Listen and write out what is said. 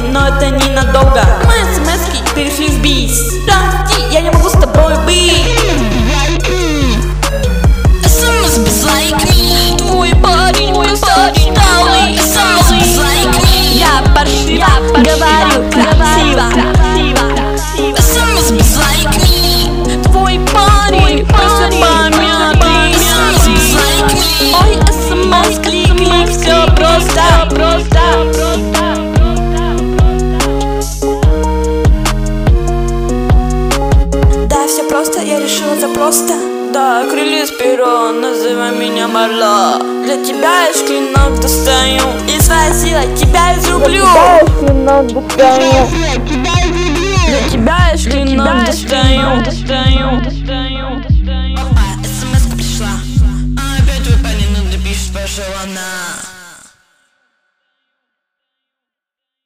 но это ненадолго. Мои смс-ки перешли в бис. Прости, я не могу с тобой быть. SMS без like me. Твой парень сталый. SMS без like me. Я паршиво говорю красиво. SMS без like me. Твой парень просто помятый. SMS без like me. Ой, смс кликни, все просто. Да, все просто, я решила за просто. Да, крылья с перо, называй меня Марла. Для тебя я клинок достаю, и своей силой тебя изрублю. Для тебя я клинок достаю. СМС-ка пришла. Опять твой парень, ну ты пишешь, пошел она.